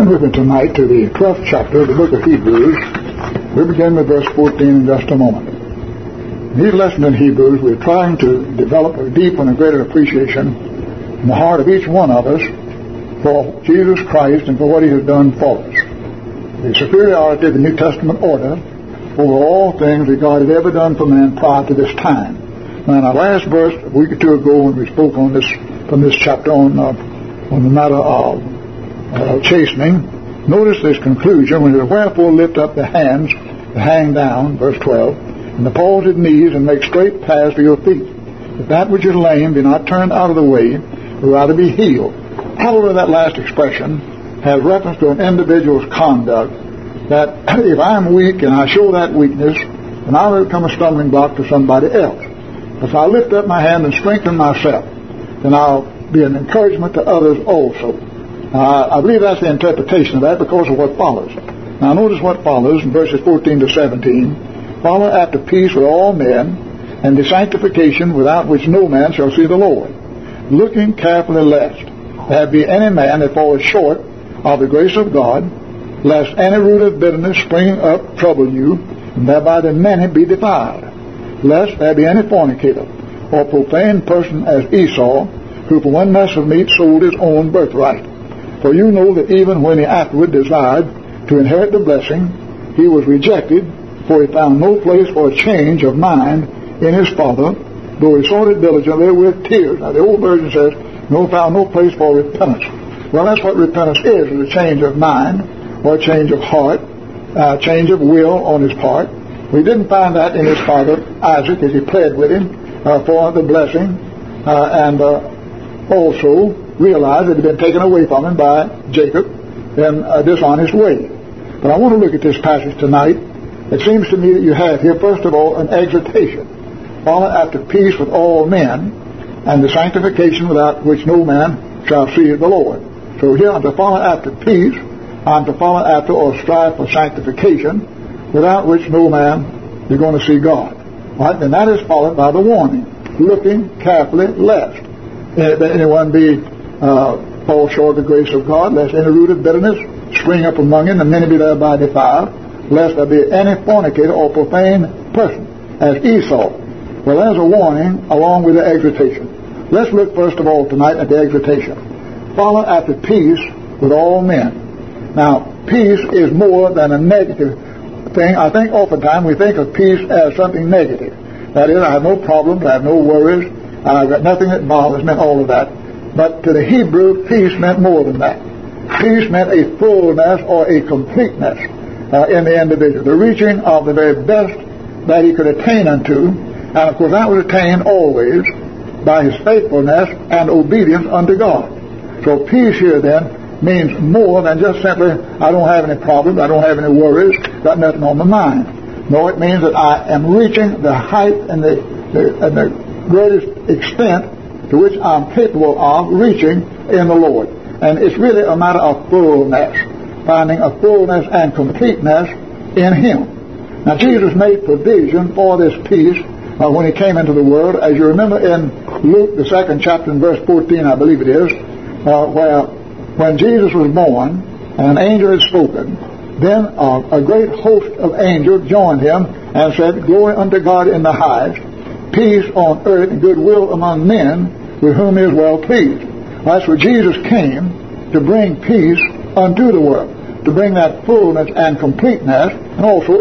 Turn with me tonight to the 12th chapter of the book of Hebrews. We'll begin with verse 14 in just a moment. In these lessons in Hebrews, we're trying to develop a deep and a greater appreciation in the heart of each one of us for Jesus Christ and for what He has done for us. The superiority of the New Testament order over all things that God had ever done for man prior to this time. Now, in our last verse, a week or two ago, when we spoke on this from this chapter on the matter of chastening, notice this conclusion when it says, "Wherefore lift up the hands that hang down," verse 12, "and the palsied knees, and make straight paths for your feet, that which is lame be not turned out of the way, but rather be healed." However, that last expression has reference to an individual's conduct, that if I'm weak and I show that weakness, then I'll become a stumbling block to somebody else. If I lift up my hand and strengthen myself, then I'll be an encouragement to others also. I believe that's the interpretation of that because of what follows. Now notice what follows in verses 14 to 17. "Follow after peace with all men, and the sanctification without which no man shall see the Lord, looking carefully lest there be any man that falleth short of the grace of God, lest any root of bitterness springing up trouble you, and thereby the many be defiled, lest there be any fornicator or profane person as Esau, who for one mess of meat sold his own birthright. For you know that even when he afterward desired to inherit the blessing, he was rejected, for he found no place for a change of mind in his father, though he sought it diligently with tears." Now the old version says, found no place for repentance. Well, that's what repentance is a change of mind, or a change of heart, a change of will on his part. We didn't find that in his father Isaac as he pled with him for the blessing, and also realized it had been taken away from him by Jacob in a dishonest way. But I want to look at this passage tonight. It seems to me that you have here, first of all, an exhortation. "Follow after peace with all men, and the sanctification without which no man shall see the Lord." So here I'm to follow after peace. I'm to follow after or strive for sanctification, without which no man is going to see God. Right? And that is followed by the warning, looking carefully lest anyone be fall short of the grace of God, lest any root of bitterness spring up among him, and many be thereby defiled, lest there be any fornicator or profane person as Esau. Well, there's a warning along with the exhortation. Let's look first of all tonight at the exhortation. "Follow after peace with all men." Now, peace is more than a negative thing. I think oftentimes we think of peace as something negative. That is, I have no problems, I have no worries, I've got nothing that bothers me, all of that. But to the Hebrew, peace meant more than that. Peace meant a fullness or a completeness in the individual, the reaching of the very best that he could attain unto. And of course that was attained always by his faithfulness and obedience unto God. So peace here then means more than just simply, I don't have any problems, I don't have any worries, got nothing on my mind. No, it means that I am reaching the height and the greatest extent to which I'm capable of reaching in the Lord. And it's really a matter of fullness, finding a fullness and completeness in Him. Now Jesus made provision for this peace when He came into the world. As you remember in Luke, the 2nd chapter, in verse 14, I believe it is, where when Jesus was born and an angel had spoken, then a great host of angels joined Him and said, "Glory unto God in the highest, peace on earth and goodwill among men with whom He is well pleased." That's where Jesus came to bring peace unto the world, to bring that fullness and completeness, and also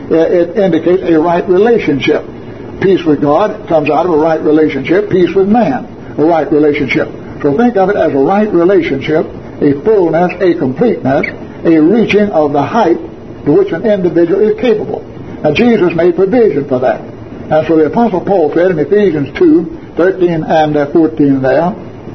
it indicates a right relationship. Peace with God comes out of a right relationship. Peace with man, a right relationship. So think of it as a right relationship, a fullness, a completeness, a reaching of the height to which an individual is capable. Now Jesus made provision for that. And so the Apostle Paul said in Ephesians 2:13 and 14 there,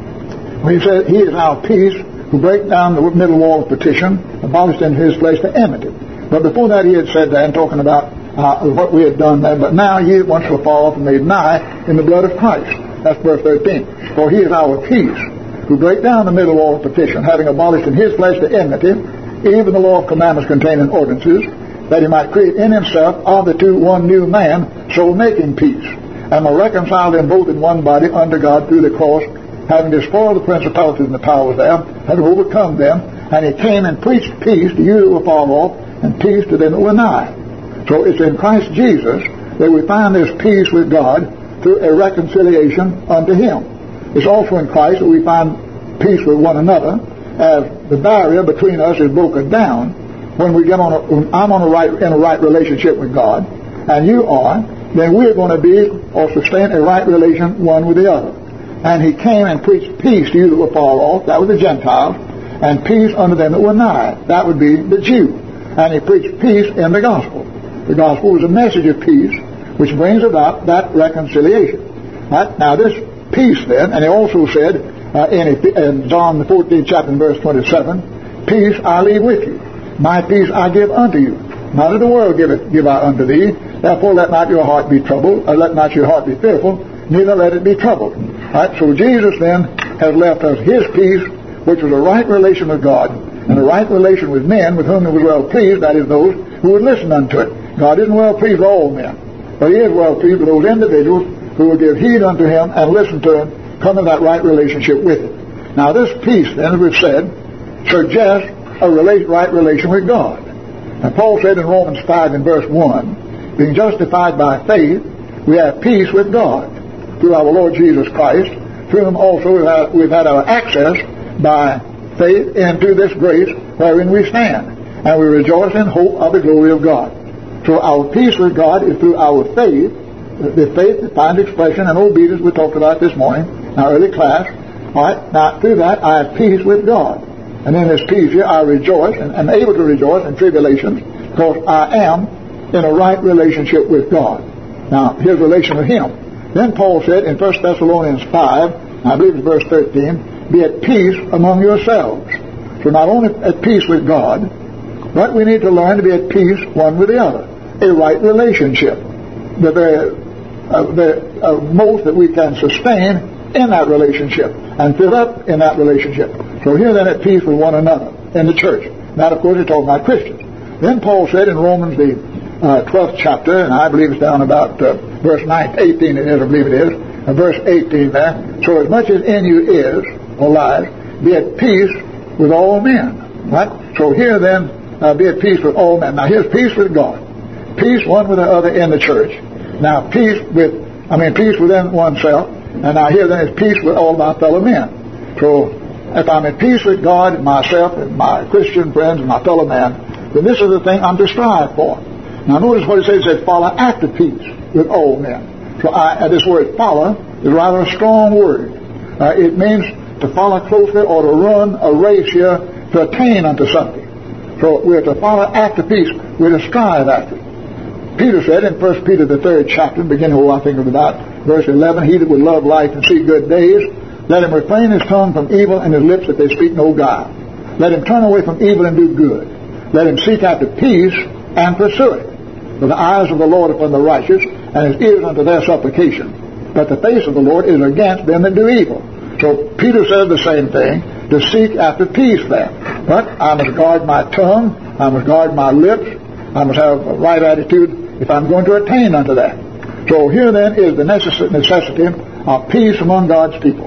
when he said, "He is our peace, who break down the middle wall of partition, abolished in His place the enmity." But before that he had said that, and talking about what we had done there, "But now ye once were far off and made nigh in the blood of Christ." That's verse 13. "For He is our peace, who break down the middle wall of partition, having abolished in His place the enmity, even the law of commandments contained in ordinances, that He might create in Himself of the two one new man, so making peace, and will reconcile them both in one body unto God through the cross, having despoiled the principalities and the powers there, having overcome them, And He came and preached peace to you that were far off, and peace to them that were nigh. So it's in Christ Jesus that we find this peace with God through a reconciliation unto Him. It's also in Christ that we find peace with one another, as the barrier between us is broken down when we get on I'm in a right relationship with God, and you are, then we're going to be or sustain a right relation one with the other. And He came and preached peace to you that were far off, that was the Gentiles, and peace unto them that were nigh, that would be the Jew. And He preached peace in the gospel. The gospel was a message of peace which brings about that reconciliation. Right? Now this peace then, and He also said in John the 14th chapter and verse 27, peace I leave with you, my peace I give unto you. Not as the world give I unto thee. Therefore let not your heart be troubled, or let not your heart be fearful, neither let it be troubled. Right? So Jesus then has left us His peace, which was a right relation with God, and a right relation with men with whom He was well pleased, that is, those who would listen unto it. God isn't well pleased with all men, but He is well pleased with those individuals who will give heed unto Him and listen to Him, come in that right relationship with Him. Now this peace, then, as we've said, suggests a right relation with God. Now Paul said in Romans 5 and verse 1, being justified by faith, we have peace with God through our Lord Jesus Christ, through Him also we've had our access by faith into this grace wherein we stand, and we rejoice in hope of the glory of God. So our peace with God is through our faith, the faith that finds expression and obedience we talked about this morning in our early class. All right, now through that I have peace with God. And in this peace here I rejoice, and am able to rejoice in tribulations, because I am in a right relationship with God. Now, His relation with Him. Then Paul said in 1 Thessalonians 5, I believe it's verse 13, be at peace among yourselves. So not only at peace with God, but we need to learn to be at peace one with the other. A right relationship. The most that we can sustain in that relationship and fill up in that relationship. So here then at peace with one another in the church. That, of course, is talking about Christians. Then Paul said in Romans the 12th chapter, and I believe it's down about verse 18 it is, I believe it is, verse 18 there, so as much as in you is, or lies, be at peace with all men. Right? So here then, be at peace with all men. Now here's peace with God. Peace one with the other in the church. Now peace within oneself. And now here then is peace with all my fellow men. So if I'm at peace with God and myself and my Christian friends and my fellow men, then this is the thing I'm to strive for. Now notice what it says. It says follow after peace with all men. So this word follow is rather a strong word. It means to follow closely or to run a race here to attain unto something. So we're to follow after peace. We're to strive after it. Peter said in 1 Peter the 3rd chapter, beginning I think of about verse 11, he that would love life and see good days, let him refrain his tongue from evil and his lips that they speak no guile. Let him turn away from evil and do good. Let him seek after peace and pursue it. For the eyes of the Lord upon the righteous, and His ears unto their supplication. But the face of the Lord is against them that do evil. So Peter says the same thing, to seek after peace there. But I must guard my tongue, I must guard my lips, I must have a right attitude if I'm going to attain unto that. So here then is the necessity of peace among God's people.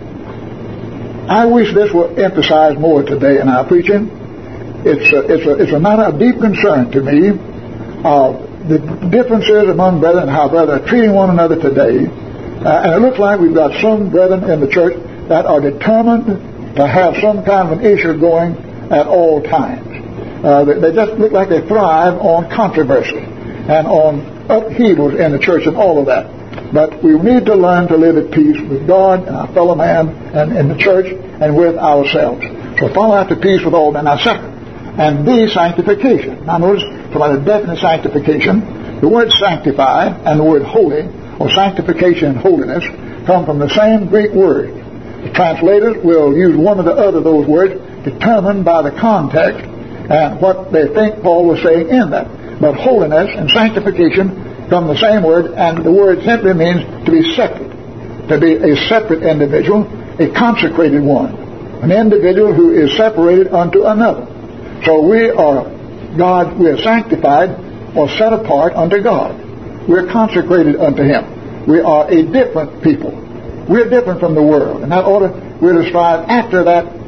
I wish this were emphasized more today in our preaching. It's a matter of deep concern to me of the differences among brethren and how brethren are treating one another today. And it looks like we've got some brethren in the church that are determined to have some kind of an issue going at all times. They just look like they thrive on controversy and on upheavals in the church and all of that. But we need to learn to live at peace with God and our fellow man and in the church and with ourselves. So follow after peace with all men. Now second, and the sanctification. Now notice, from a definite sanctification, the word sanctify and the word holy, or sanctification and holiness, come from the same Greek word. The translators will use one or the other of those words determined by the context and what they think Paul was saying in that. But holiness and sanctification come the same word, and the word simply means to be separate, to be a separate individual, a consecrated one, an individual who is separated unto another. So we are sanctified or set apart unto God. We're consecrated unto Him. We are a different people. We're different from the world, and we're to strive after that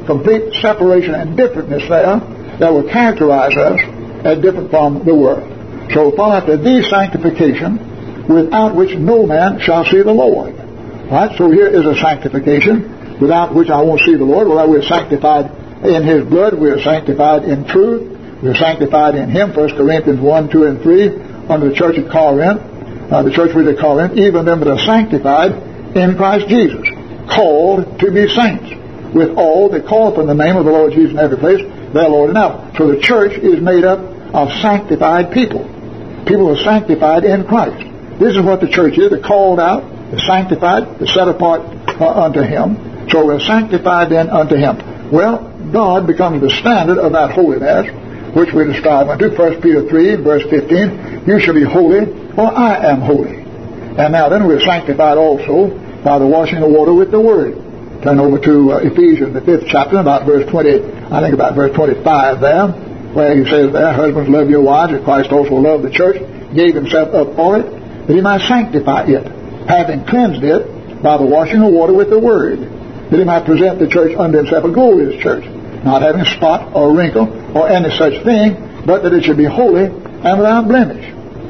complete separation and differentness there that will characterize us as different from the world. So follow after the sanctification, without which no man shall see the Lord. Right? So here is a sanctification, without which I won't see the Lord. Well, we're sanctified in His blood. We're sanctified in truth. We're sanctified in Him. 1 Corinthians 1, 2, and 3, under the church at Corinth, the church which at Corinth, even them that are sanctified in Christ Jesus, called to be saints, with all that call upon the name of the Lord Jesus in every place, their Lord and our. So the church is made up of sanctified people. People are sanctified in Christ. This is what the church is. They're called out, they're sanctified, they're set apart unto Him. So we're sanctified then unto Him. Well, God becomes the standard of that holiness, which we describe unto 1 Peter 3, verse 15, you shall be holy, for I am holy. And now then we're sanctified also by the washing of water with the Word. Turn over to Ephesians, the 5th chapter, about verse 20, I think about verse 25 there, where he says there, husbands, love your wives, as Christ also loved the church, gave Himself up for it, that He might sanctify it, having cleansed it by the washing of water with the Word, that He might present the church unto Himself a glorious church, not having spot or wrinkle or any such thing, but that it should be holy and without blemish.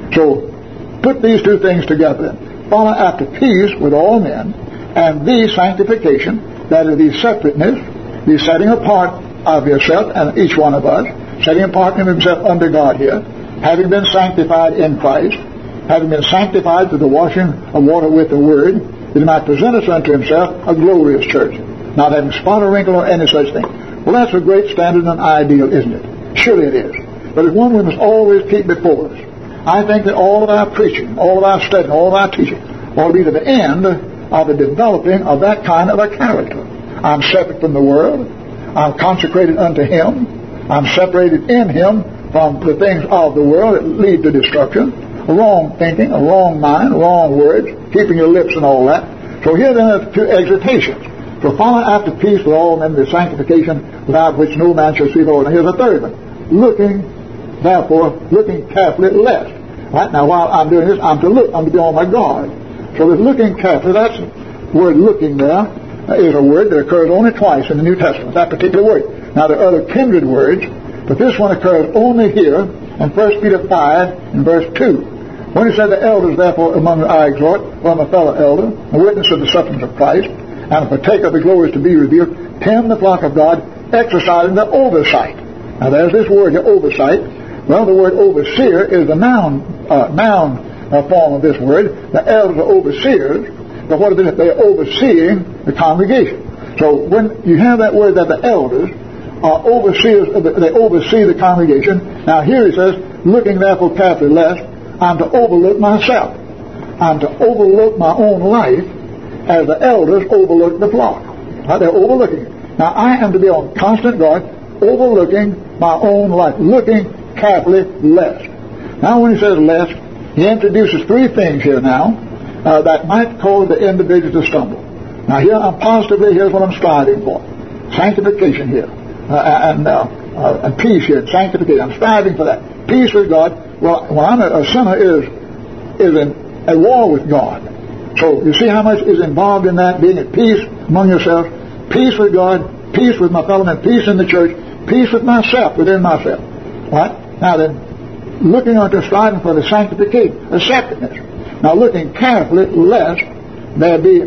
So put these two things together. Follow after peace with all men, and the sanctification, that is the separateness, the setting apart of yourself and each one of us, setting apart himself under God here, having been sanctified in Christ, having been sanctified through the washing of water with the Word, that He might present us unto Himself a glorious church, not having spot or wrinkle or any such thing. Well, that's a great standard and ideal, isn't it? Surely it is. But it's one we must always keep before us. I think that all of our preaching, all of our studying, all of our teaching ought to be to the end of the developing of that kind of a character. I'm separate from the world. I'm consecrated unto Him. I'm separated in Him from the things of the world that lead to destruction, a wrong thinking, a wrong mind, wrong words, keeping your lips and all that. So here then are two exhortations. So follow after peace with all men, the sanctification without which no man shall see the Lord. And here's a third one. Looking carefully lest. Right now, while I'm doing this, I'm to look, I'm to be on my guard. So this looking carefully, that's the word looking there, is a word that occurs only twice in the New Testament, that particular word. Now, there are other kindred words, but this one occurs only here in 1 Peter 5 in verse 2. When he said, the elders, therefore, among I exhort, well, I'm a fellow elder, a witness of the sufferings of Christ, and a partaker of the glories to be revealed, tend the flock of God, exercising the oversight. Now, there's this word, the oversight. Well, the word overseer is the noun form of this word. The elders are overseers, but what is it? They're overseeing the congregation. So when you have that word that the elders are overseers, they oversee the congregation. Now here he says, looking therefore carefully lest I'm to overlook myself. I'm to overlook my own life as the elders overlook the flock. They're overlooking it. Now I am to be on constant guard, overlooking my own life, looking carefully lest. Now when he says lest, he introduces three things here now that might cause the individual to stumble. Now here here's what I'm striving for. Sanctification here. And peace here, sanctification. I'm striving for that. Peace with God. Well, when I'm a sinner is in a war with God. So you see how much is involved in that, being at peace among yourselves, peace with God, peace with my fellow men, peace in the church, peace with myself, within myself. Right? Now then, looking unto striving for the sanctification, the separateness. Now looking carefully lest there be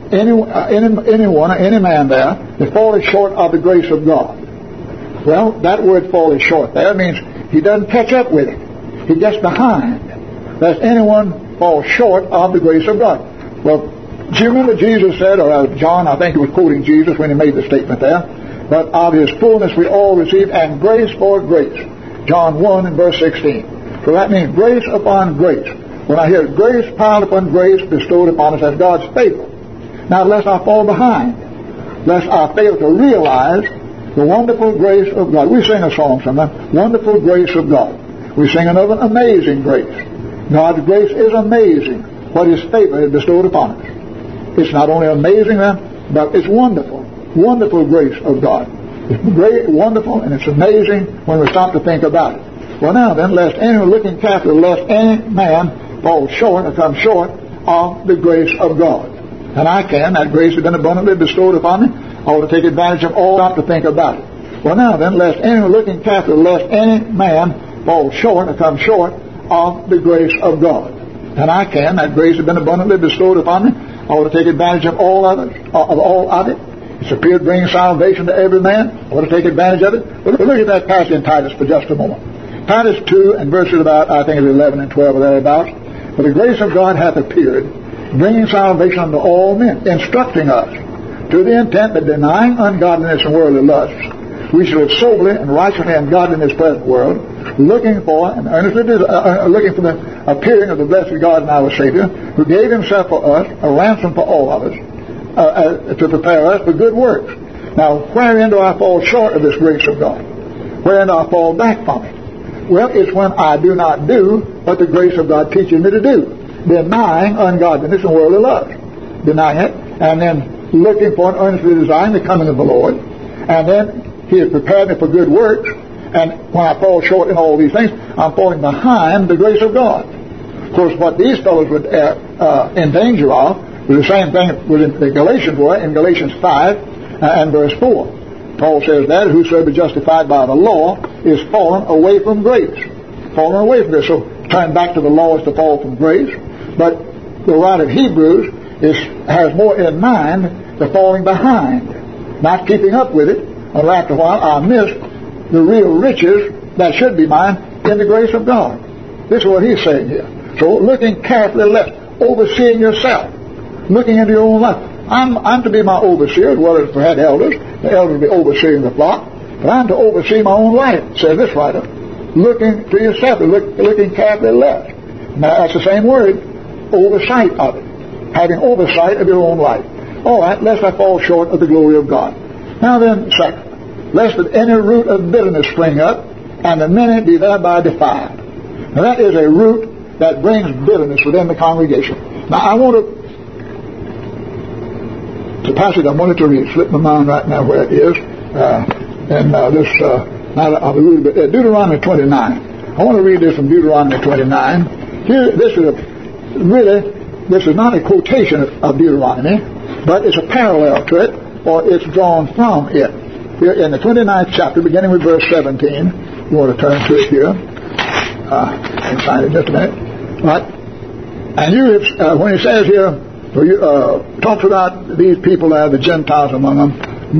anyone or any man there that falleth short of the grace of God. Well, that word falleth short there means he doesn't catch up with it. He gets behind. Lest anyone fall short of the grace of God. Well, do you remember Jesus said, or John, I think he was quoting Jesus when he made the statement there, but of His fullness we all receive, and grace for grace. John 1 and verse 16. So that means grace upon grace. When I hear grace piled upon grace bestowed upon us as God's favor. Now, lest I fall behind, lest I fail to realize the wonderful grace of God. We sing a song sometimes, Wonderful Grace of God. We sing another, Amazing Grace. God's grace is amazing, what His favor has bestowed upon us. It's not only amazing then, but it's wonderful. Wonderful grace of God. It's great, wonderful, and it's amazing when we stop to think about it. Well, now then, lest anyone looking carefully, lest any man fall short or come short of the grace of God. And that grace has been abundantly bestowed upon me. I ought to take advantage of all, not to think about it. Well, now then, lest any looking carefully, lest any man fall short or come short of the grace of God. And I can. That grace has been abundantly bestowed upon me. I ought to take advantage of all of it. It's appeared to bring salvation to every man. I ought to take advantage of it. But look at that passage in Titus for just a moment. Titus 2 and verses about, I think it's 11 and 12 or thereabouts. For the grace of God hath appeared, bringing salvation unto all men, instructing us to the intent that denying ungodliness and worldly lusts, we should live soberly and righteously and godly in this present world, looking for and earnestly looking for the appearing of the blessed God and our Savior, who gave himself for us, a ransom for all of us, to prepare us for good works. Now, wherein do I fall short of this grace of God? Wherein do I fall back from it? Well, it's when I do not do what the grace of God teaches me to do, denying ungodliness and worldly lust, denying it, and then looking for and earnestly desiring the coming of the Lord, and then He has prepared me for good works, and when I fall short in all these things, I'm falling behind the grace of God. Of course, what these fellows were in danger of was the same thing the Galatians were in Galatians 5 and verse 4. Paul says that whosoever is justified by the law is fallen away from grace. Fallen away from grace. So turn back to the law is to fall from grace. But the writer of Hebrews has more in mind the falling behind, not keeping up with it. And after a while I miss the real riches that should be mine in the grace of God. This is what he's saying here. So looking carefully left, overseeing yourself, looking into your own life. I'm to be my overseer as well as if I had elders. The elders will be overseeing the flock. But I'm to oversee my own life, says this writer. Looking to yourself, looking carefully left. Now that's the same word, oversight of it. Having oversight of your own life. All right, lest I fall short of the glory of God. Now then, second, lest that any root of bitterness spring up, and the many be thereby defiled. Now that is a root that brings bitterness within the congregation. Now I want to, the passage I wanted to read, slip my mind right now where it is, Deuteronomy 29. I want to read this from Deuteronomy 29. Here, this is not a quotation of Deuteronomy, but it's a parallel to it, or it's drawn from it. Here in the 29th chapter, beginning with verse 17, you want to turn to it here. I'll find it in just a minute. Right? And when he says here, talks about these people that are the Gentiles among them.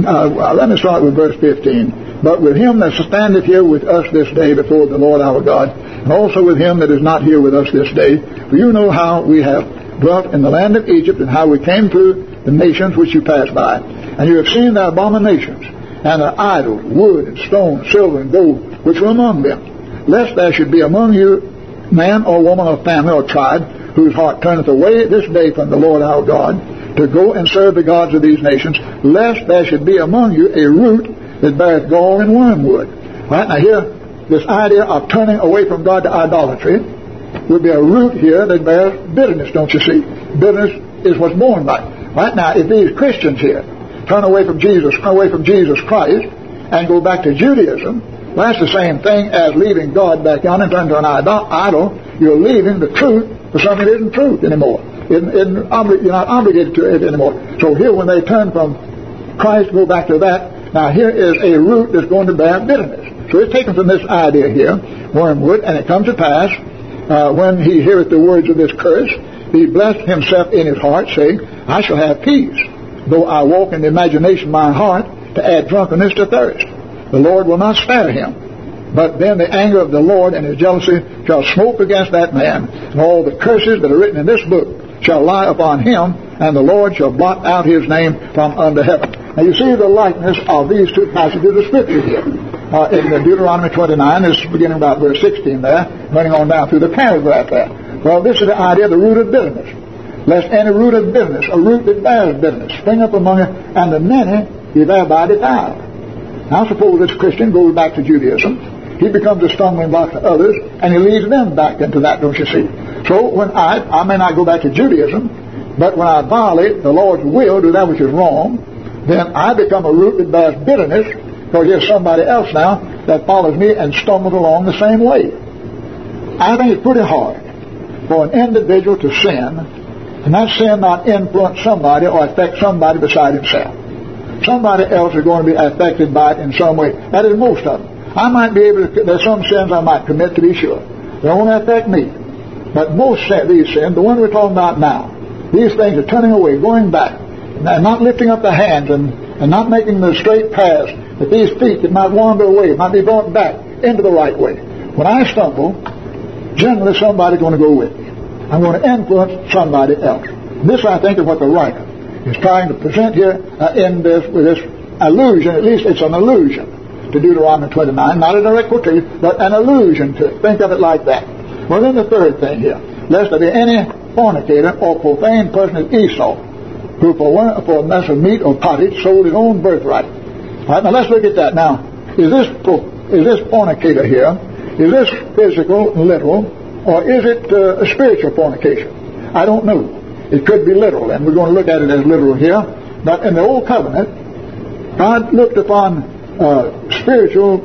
Let me start with verse 15. But with him that standeth here with us this day before the Lord our God, and also with him that is not here with us this day, for you know how we have dwelt in the land of Egypt, and how we came through the nations which you passed by. And you have seen their abominations, and their idols, wood and stone, silver and gold, which were among them. Lest there should be among you man or woman or family or tribe, whose heart turneth away this day from the Lord our God, to go and serve the gods of these nations, lest there should be among you a root that beareth gall and wormwood. Right, now here, this idea of turning away from God to idolatry would be a root here that bears bitterness, don't you see? Bitterness is what's born by it. Right now, if these Christians here turn away from Jesus Christ, and go back to Judaism, well, that's the same thing as leaving God back on and turning to an idol. You're leaving the truth for something that isn't truth anymore. You're not obligated to it anymore. So here, when they turn from Christ, go back to that. Now here is a root that's going to bear bitterness. So it's taken from this idea here, wormwood, and it comes to pass, when he heareth the words of this curse, he blessed himself in his heart, saying, I shall have peace, though I walk in the imagination of my heart, to add drunkenness to thirst. The Lord will not spare him. But then the anger of the Lord and his jealousy shall smoke against that man, and all the curses that are written in this book shall lie upon him, and the Lord shall blot out his name from under heaven. Now you see the likeness of these two passages of Scripture here. In Deuteronomy 29, this is beginning about verse 16 there, running on down through the paragraph there. Well, this is the idea of the root of bitterness. Lest any root of bitterness, a root that bears bitterness, spring up among you, and the many be thereby defiled. Now suppose this Christian goes back to Judaism. He becomes a stumbling block to others, and he leads them back into that, don't you see? So when I may not go back to Judaism, but when I violate the Lord's will, do that which is wrong, then I become a root that bears bitterness, because there's somebody else now that follows me and stumbles along the same way. I think it's pretty hard for an individual to sin, and that sin not influence somebody or affect somebody beside himself. somebody else is going to be affected by it in some way. That is most of them. I might be able to, there's some sins I might commit, to be sure. They won't affect me. But most of these sins, the ones we're talking about now, these things are turning away, going back, and not lifting up the hands and not making the straight paths, that these feet that might wander away, might be brought back into the right way. When I stumble, generally somebody's going to go with me. I'm going to influence somebody else. This, I think, is what the writer is trying to present here with this allusion. At least it's an allusion to Deuteronomy 29, not a direct quotation, but an allusion to it. Think of it like that. Well, then the third thing here, lest there be any fornicator or profane person as Esau, who for a mess of meat or pottage sold his own birthright. All right, now let's look at that. Now, is this fornicator here, is this physical, literal, or is it a spiritual fornication? I don't know. It could be literal, and we're going to look at it as literal here. But in the Old Covenant, God looked upon spiritual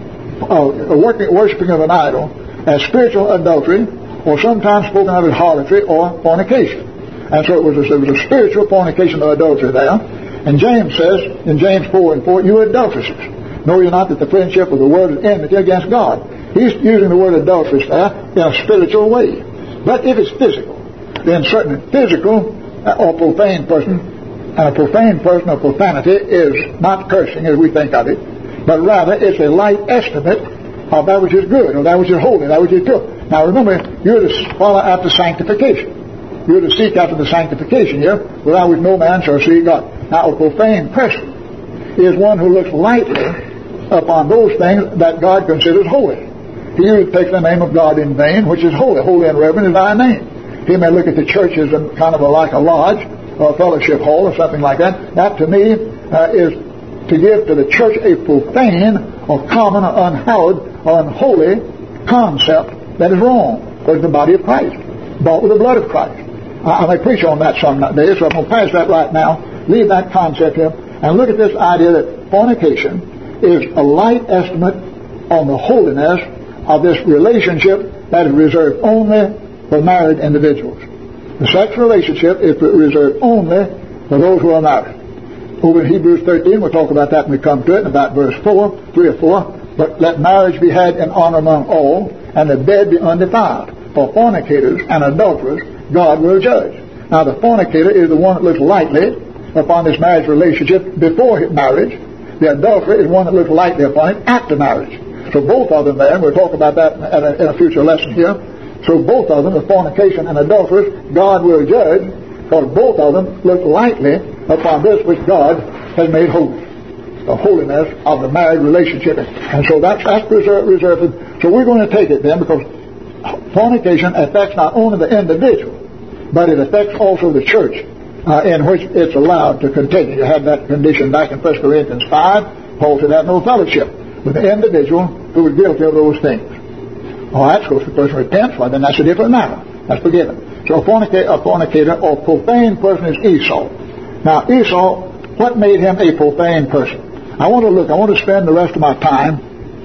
worshiping of an idol as spiritual adultery, or sometimes spoken of as harlotry or fornication. And so it was a spiritual fornication or adultery there. And James says in James 4:4, you adulteresses, know you not that the friendship of the world is enmity against God? He's using the word adulteress there in a spiritual way. But if it's physical, then certainly physical or profane person, and a profane person or profanity is not cursing as we think of it, but rather it's a light estimate of that which is good, or that which is holy, that which is pure. Now remember, you're to follow after sanctification. You're to seek after the sanctification here, without which no man shall see God. Now a profane person is one who looks lightly upon those things that God considers holy. He usually takes the name of God in vain, which is holy. Holy and reverend is thy name. He may look at the church as kind of like a lodge or a fellowship hall or something like that. That to me is to give to the church a profane or common or unhallowed or unholy concept that is wrong. For the body of Christ, bought with the blood of Christ. I may preach on that some day, so I'm going to pass that right now. Leave that concept here and look at this idea that fornication is a light estimate on the holiness of this relationship that is reserved only for married individuals. The sex relationship is reserved only for those who are married. Over in Hebrews 13, we'll talk about that when we come to it, in about verse 3 or 4. But let marriage be had in honor among all, and the bed be undefiled. For fornicators and adulterers God will judge. Now the fornicator is the one that looks lightly upon this marriage relationship before marriage. The adulterer is one that looks lightly upon it after marriage. So both of them there, and we'll talk about that in a future lesson here. So both of them, the fornication and adulterers, God will judge, because both of them look lightly upon this which God has made holy. The holiness of the married relationship. And so that's reserved. So we're going to take it then, because fornication affects not only the individual, but it affects also the church in which it's allowed to continue. You had that condition back in 1 Corinthians 5. Paul said have no fellowship with the individual who was guilty of those things. All right, so if the person repents, well, then that's a different matter. That's forgiven. So a fornicator or profane person is Esau. Now, Esau, what made him a profane person? I want to spend the rest of my time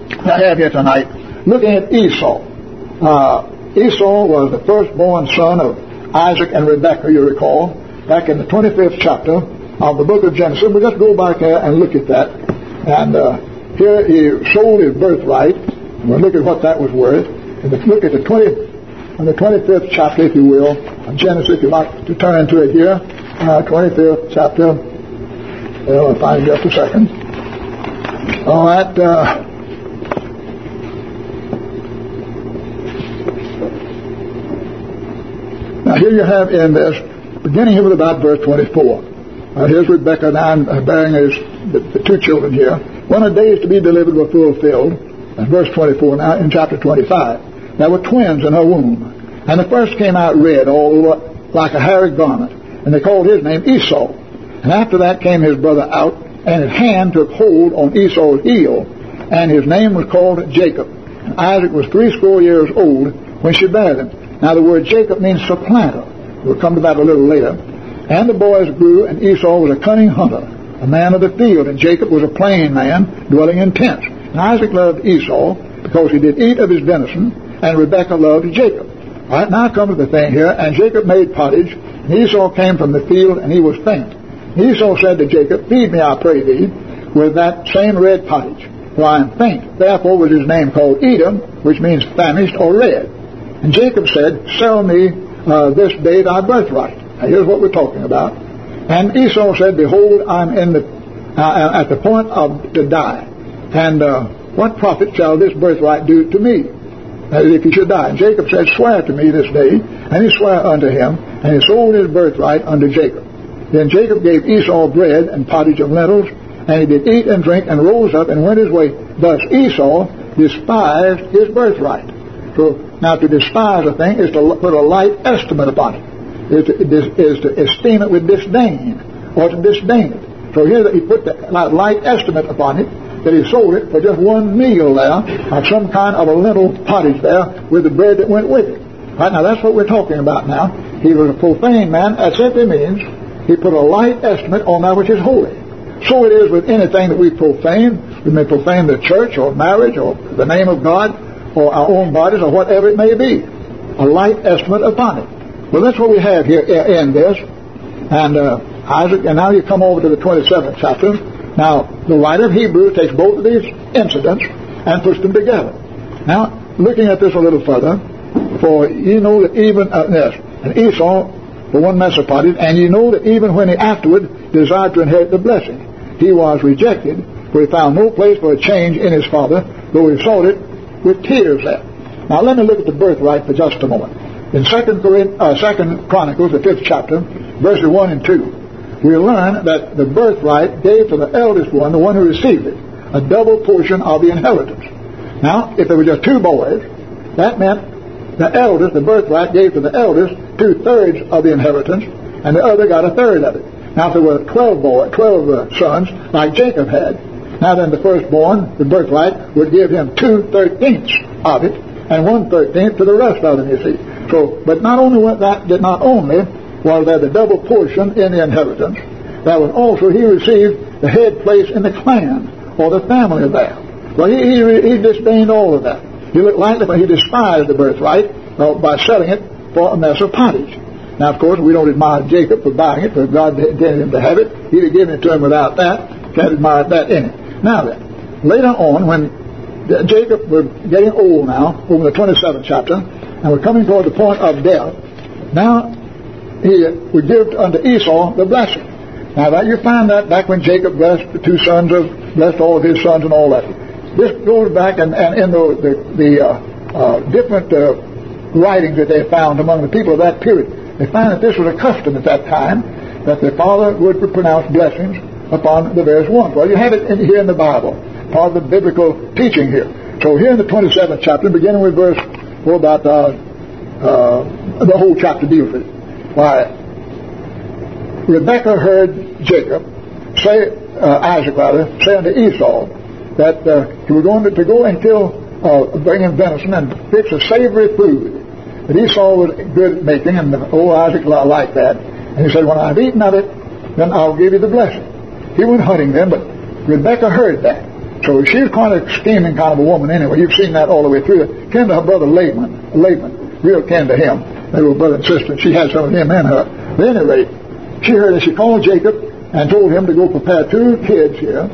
I have here tonight looking at Esau. Esau was the firstborn son of Isaac and Rebekah, you recall, back in the 25th chapter of the book of Genesis. We'll just go back there and look at that. And here he sold his birthright. We'll look at what that was worth. And look at the 25th chapter, if you will, of Genesis, if you'd like to turn into it here. 25th chapter. Well, I'll find just a second. All right. Now here you have in this, beginning here with about verse 24. Here's Rebekah now bearing the two children here. When the days to be delivered were fulfilled, and verse 24 now in chapter 25, there were twins in her womb. And the first came out red all over like a hairy garment, and they called his name Esau. And after that came his brother out, and his hand took hold on Esau's heel, and his name was called Jacob. And Isaac was 80 years old when she bare them. Now the word Jacob means supplanter. We'll come to that a little later. And the boys grew, and Esau was a cunning hunter, a man of the field, and Jacob was a plain man, dwelling in tents. And Isaac loved Esau, because he did eat of his venison, and Rebekah loved Jacob. All right, now comes the thing here. And Jacob made pottage, and Esau came from the field, and he was faint. Esau said to Jacob, feed me, I pray thee, with that same red pottage, for I am faint. Therefore was his name called Edom, which means famished or red. And Jacob said, sell me this day thy birthright. Now here's what we're talking about. And Esau said, behold, I'm at the point of to die. And what profit shall this birthright do to me, if he should die? And Jacob said, swear to me this day. And he sware unto him, and he sold his birthright unto Jacob. Then Jacob gave Esau bread and pottage of lentils, and he did eat and drink, and rose up and went his way. Thus Esau despised his birthright. So now to despise a thing is to put a light estimate upon it, is to esteem it with disdain, or to disdain it. So here he put that light estimate upon it, that he sold it for just one meal there, of some kind of a lentil pottage there, with the bread that went with it. Right, now that's what we're talking about now. He was a profane man. That simply means he put a light estimate on that which is holy. So it is with anything that we profane. We may profane the church or marriage or the name of God or our own bodies or whatever it may be. A light estimate upon it. Well, that's what we have here in this. And Isaac, and now you come over to the 27th chapter. Now, the writer of Hebrews takes both of these incidents and puts them together. Now, looking at this a little further, for you know that even, and Esau, for one mess of pottage, and you know that even when he afterward desired to inherit the blessing, he was rejected, for he found no place for a change in his father, though he sought it with tears there. Now let me look at the birthright for just a moment. In 2 Chronicles, the 5th chapter, verses 1 and 2, we learn that the birthright gave to the eldest one, the one who received it, a double portion of the inheritance. Now, if there were just two boys, that meant the eldest, the birthright, gave to the eldest 2/3 of the inheritance, and the other got 1/3 of it. Now, if there were 12 sons, like Jacob had, now then the firstborn, the birthright, would give him 2/13 of it, and 1/13 to the rest of them, you see. So, but not only was there the double portion in the inheritance, there was also he received the head place in the clan, or the family there. Well, he disdained all of that. He looked lightly, but he despised the birthright by selling it for a mess of pottage. Now, of course, we don't admire Jacob for buying it, because God intended him to have it. He'd have given it to him without that. Can't admire that in it. Now then, later on, when Jacob was getting old now, over the 27th chapter, and we're coming toward the point of death, now he would give unto Esau the blessing. Now that you find that back when Jacob blessed the two sons, blessed all of his sons and all that. This goes back and in the different writings that they found among the people of that period. They find that this was a custom at that time, that the father would pronounce blessings upon the various ones. Well, you have it here in the Bible, part of the biblical teaching here. So here in the 27th chapter, beginning with verse, about the whole chapter deals with it. Why, Rebekah heard Jacob say, Isaac rather, say unto Esau that he was going to go and bring him venison and fix a savory food that Esau was good at making, and old Isaac liked that. And he said, when I've eaten of it, then I'll give you the blessing. He went hunting then, but Rebekah heard that. So she was kind of a scheming kind of a woman anyway. You've seen that all the way through. Kin to her brother Laban, real kin to him. They were brother and sister, and she had some of him in her. But at any rate, she heard that she called Jacob and told him to go prepare 2 kids here,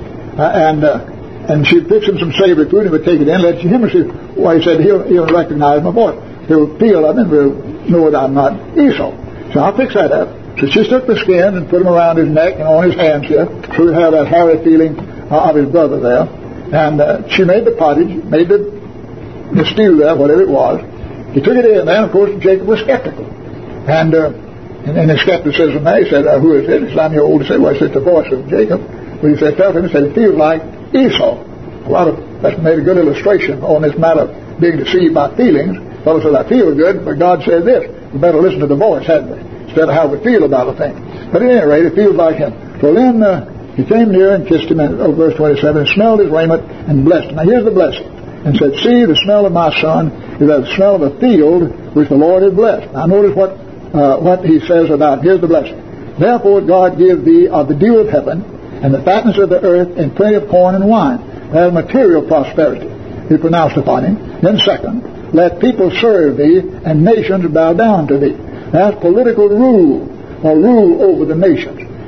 and she'd fix him some savory food and would take it in, let him see. Well, he said, he'll recognize my voice. He'll feel of it and will know that I'm not Esau. So I'll fix that up. So she took the skins and put them around his neck and on his hands here, so he'd have that hairy feeling of his brother there. And she made the pottage, made the stew there, whatever it was. He took it in there, and of course Jacob was skeptical. And in his skepticism there, he said, who is it? He said, I'm your oldest son. Well, he said, it's the voice of Jacob. But he said, felt him, he said, it feels like Esau. That's made a good illustration on this matter of being deceived by feelings. Fellow says, I feel good, but God said this. We better listen to the voice, hadn't we? Instead of how we feel about a thing. But at any rate, it feels like him. So then he came near and kissed him, verse 27, and smelled his raiment and blessed him. Now here's the blessing. And said, see, the smell of my son is as the smell of a field which the Lord has blessed. Now notice what he says about, here's the blessing. Therefore God give thee of the dew of heaven and the fatness of the earth and plenty of corn and wine. That is material prosperity, he pronounced upon him. Then second, let people serve thee and nations bow down to thee. That's political rule, or rule over the nations.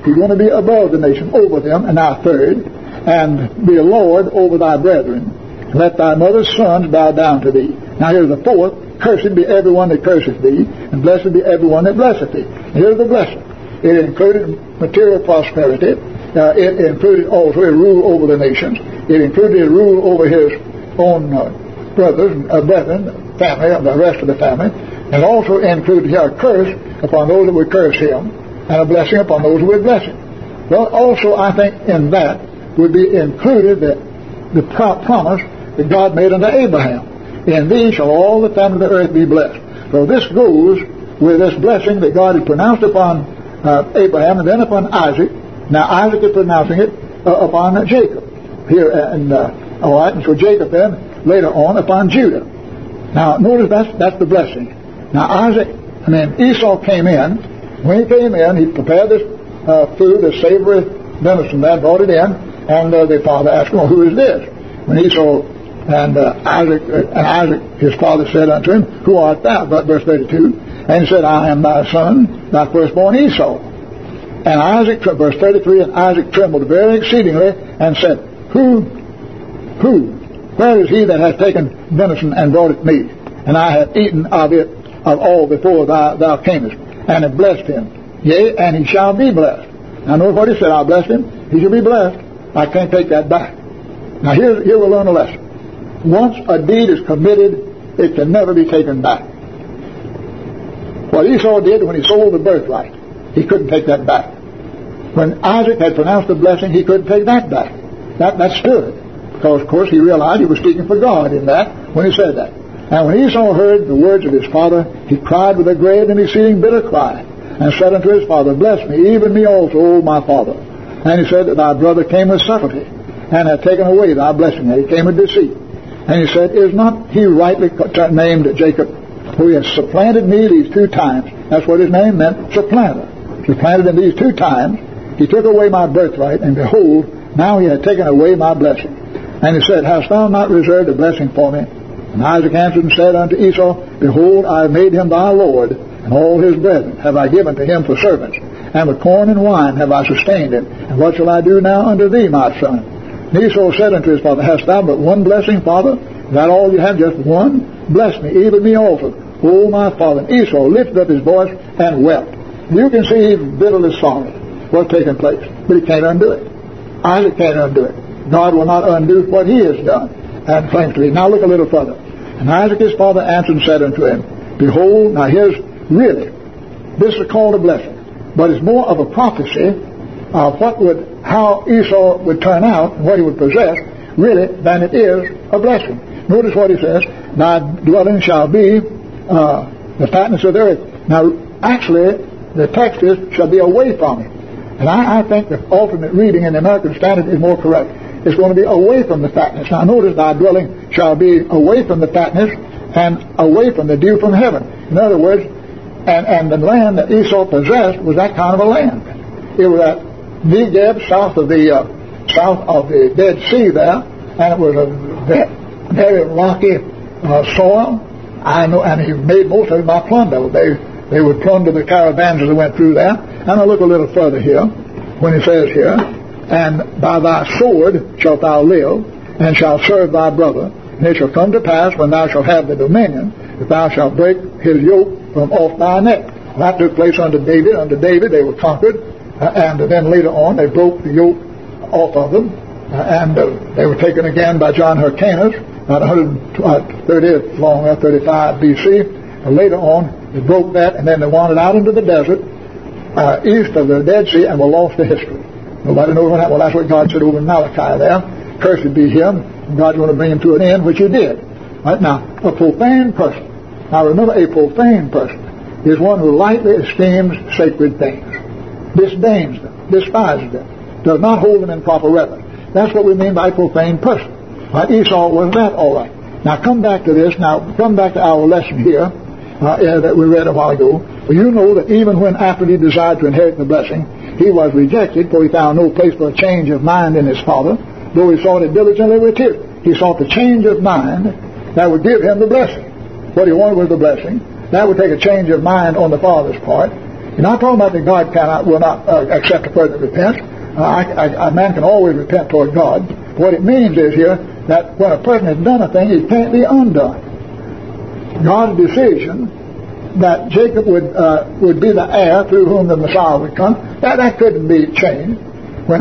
He's going to be above the nation, over them. And now third, and be a Lord over thy brethren. Let thy mother's sons bow down to thee. Now here's the fourth. Cursed be everyone that curseth thee, and blessed be everyone that blesseth thee. And here's the blessing. It included material prosperity. It included also a rule over the nations. It included a rule over his own brethren, family, the rest of the family. And also included here a curse upon those that would curse him, and a blessing upon those who would bless him. Well, also I think in that would be included the promise that God made unto Abraham. In thee shall all the families of the earth be blessed. So this goes with this blessing that God had pronounced upon Abraham and then upon Isaac. Now Isaac is pronouncing it upon Jacob. Here, all right, and so Jacob then later on upon Judah. Now notice that's the blessing. Now Esau came in. When he came in, he prepared this food, this savory venison there, brought it in, and the father asked him, well, who is this? When Esau and Isaac, his father said unto him, who art thou? Verse 32. And he said, I am thy son, thy firstborn Esau. And Isaac, verse 33, and Isaac trembled very exceedingly and said, Who? Where is he that hath taken venison and brought it me? And I have eaten of it of all before thou camest, and have blessed him. Yea, and he shall be blessed. Now notice what he said, I'll bless him. He shall be blessed. I can't take that back. Now here we'll learn a lesson. Once a deed is committed, it can never be taken back. What Esau did when he sold the birthright, he couldn't take that back. When Isaac had pronounced the blessing, he couldn't take that back. That stood. Because, of course, he realized he was speaking for God in that when he said that. And when Esau heard the words of his father, he cried with a great and exceeding bitter cry, and said unto his father, Bless me, even me also, O my father. And he said that thy brother came with subtlety, and hath taken away thy blessing, and he came with deceit. And he said, Is not he rightly named Jacob, who has supplanted me these 2 times? That's what his name meant, supplanter. Supplanted him these 2 times. He took away my birthright, and behold, now he hath taken away my blessing. And he said, Hast thou not reserved a blessing for me? And Isaac answered and said unto Esau, Behold, I have made him thy Lord, and all his brethren have I given to him for servants. And with corn and wine have I sustained him. And what shall I do now unto thee, my son? And Esau said unto his father, Hast thou but one blessing, father? Is that all you have, just one? Bless me, even me also, O my father. And Esau lifted up his voice and wept. You can see he's bitterly sorry what's taking place, but he can't undo it. Isaac can't undo it. God will not undo what he has done and claims to be. Now look a little further. And Isaac his father answered and said unto him, Behold, now here's really, this is called a blessing, but it's more of a prophecy of how Esau would turn out and what he would possess, really, than it is a blessing. Notice what he says, Thy dwelling shall be the fatness of the earth. Now, actually, the text is, shall be away from him. And I think the alternate reading in the American Standard is more correct. It's going to be away from the fatness. Now notice, thy dwelling shall be away from the fatness and away from the dew from heaven. In other words, and the land that Esau possessed was that kind of a land. It was at Negeb, south of the Dead Sea there, and it was a very rocky soil. I know, and he made most of it by plunder. They would plunder the caravans as they went through there. And I'll look a little further here, when he says here, And by thy sword shalt thou live, and shalt serve thy brother. And it shall come to pass, when thou shalt have the dominion, that thou shalt break his yoke from off thy neck. That took place under David. Under David they were conquered, and then later on they broke the yoke off of them, and they were taken again by John Hyrcanus, about 35 B.C. Later on, they broke that, and then they wandered out into the desert, east of the Dead Sea, and were lost to history. Nobody knows what happened. Well, that's what God said over in Malachi there. Cursed be him. God's going to bring him to an end, which he did. Right now, a profane person. Now remember, a profane person is one who lightly esteems sacred things, disdains them, despises them, does not hold them in proper reverence. That's what we mean by a profane person. Right? Esau was that, all right. Now come back to this. Now come back to our lesson here that we read a while ago. Well, you know that even when after he desired to inherit the blessing, he was rejected, for he found no place for a change of mind in his father, though he sought it diligently with his. He sought the change of mind that would give him the blessing. What he wanted was the blessing. That would take a change of mind on the father's part. You're not talking about that God will not accept a person that repents. A man can always repent toward God. What it means is here that when a person has done a thing, it can't be undone. God's decision that Jacob would be the heir through whom the Messiah would come, that couldn't be changed. When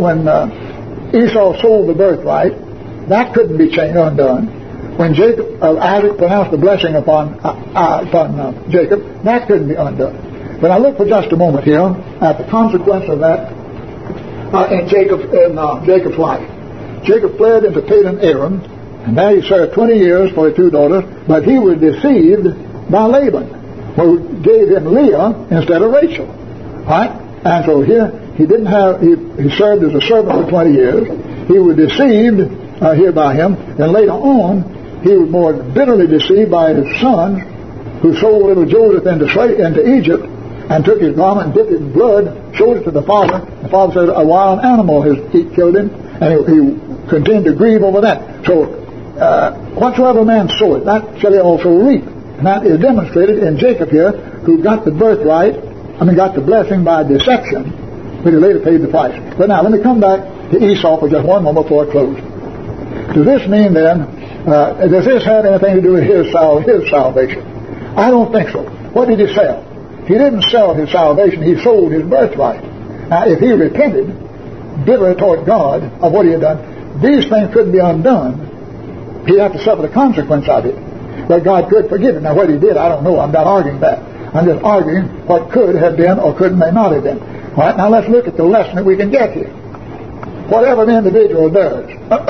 Esau sold the birthright, that couldn't be changed, undone. When Isaac pronounced the blessing upon Jacob, that couldn't be undone. But I look for just a moment here at the consequence of that in Jacob's life. Jacob fled into Padan Aram, and there he served 20 years for his two daughters, but he was deceived by Laban, who gave him Leah instead of Rachel. Right? And so here he served as a servant for 20 years. He was deceived here by him, and later on he was more bitterly deceived by his sons, who sold little Joseph into Egypt and took his garment and dipped it in blood, showed it to the father. The father said, a wild animal has killed him, and he continued to grieve over that. So whatsoever man soweth, that shall he also reap. And that is demonstrated in Jacob here, who got the got the blessing by deception, but he later paid the price. But now let me come back to Esau for just one moment before I close. Does this mean then, does this have anything to do with his salvation? I don't think so. What did he sell? He didn't sell his salvation, he sold his birthright. Now if he repented bitterly toward God of what he had done, these things couldn't be undone. He'd have to suffer the consequence of it. But God could forgive him. Now what he did, I don't know. I'm not arguing that. I'm just arguing what could have been or may not have been. All right, now let's look at the lesson that we can get here. Whatever the individual does,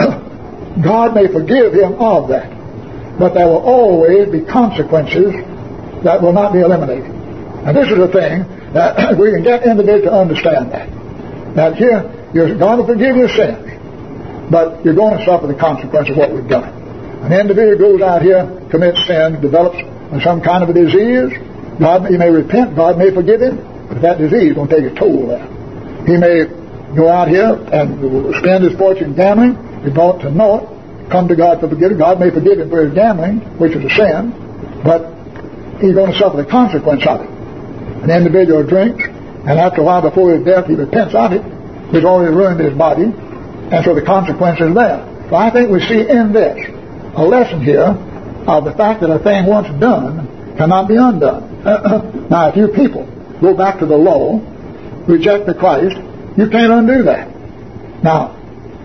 God may forgive him of that. But there will always be consequences that will not be eliminated. And this is the thing that we can get individuals to understand that here, God will forgive your sins, but you're going to suffer the consequence of what we've done. An individual goes out here, commits sin, develops some kind of a disease. He may repent, God may forgive him, but that disease is going to take a toll there. He may go out here and spend his fortune gambling, be brought to naught, come to God for forgiveness. God may forgive him for his gambling, which is a sin, but he's going to suffer the consequence of it. An individual drinks, and after a while before his death he repents of it. He's already ruined his body, and so the consequence is there. So I think we see in this a lesson here of the fact that a thing once done cannot be undone. Now if you people go back to the law, reject the Christ, you can't undo that. Now,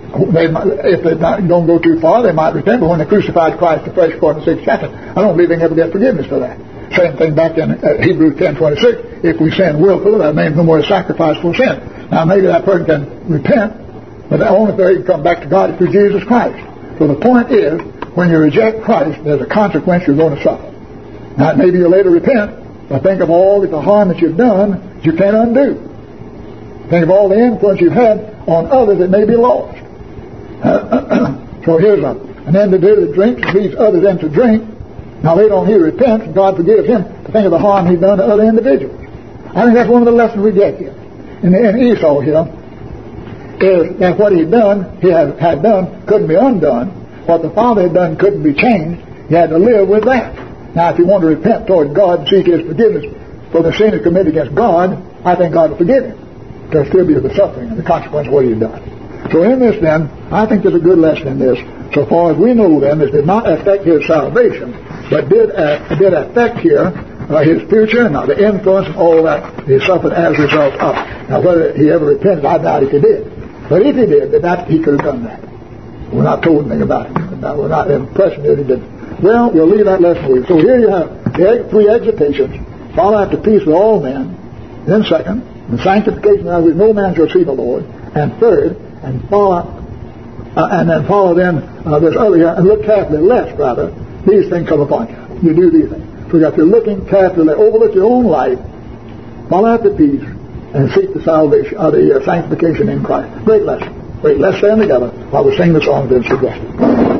if they don't go too far, they might repent, but when they crucified Christ afresh according to the 6th chapter, I don't believe they can ever get forgiveness for that. Same thing back in Hebrews 10:26. If we sin willfully, that means no more sacrifice for sin. Now maybe that person can repent, but the only way he can come back to God is through Jesus Christ. So the point is, when you reject Christ, there's a consequence you're going to suffer. Now maybe you'll later repent, but think of all the harm that you've done that you can't undo. Think of all the influence you've had on others that may be lost. So here's an individual that drinks and leads others in to drink. Now later on he repents and God forgives him to think of the harm he's done to other individuals. I think that's one of the lessons we get here. In Esau here, is that what he had done couldn't be undone. What the father had done couldn't be changed. He had to live with that. Now if you want to repent toward God and seek his forgiveness for the sin he committed against God, I think God will forgive him. There'll still be the suffering and the consequence of what he's done. So in this then, I think there's a good lesson in this. So far as we know then, this did not affect his salvation, but did affect here his future and the influence and all that he suffered as a result of it. Now whether he ever repented, I doubt if he did. But if he did, that he could have done that. We're not told anything about it. We're not impressed that he did. Well, we'll leave that lesson with you. So here you have the three exhortations. Follow after peace with all men. Then second, the sanctification of which no man shall see the Lord. And third, and then follow this other here, and look carefully, lest rather these things come upon you. You do these things. So if you're looking carefully, overlook your own life, follow after peace, and seek the salvation, the sanctification in Christ. Great lesson. Great. Let's stand together while we sing the song that's suggested.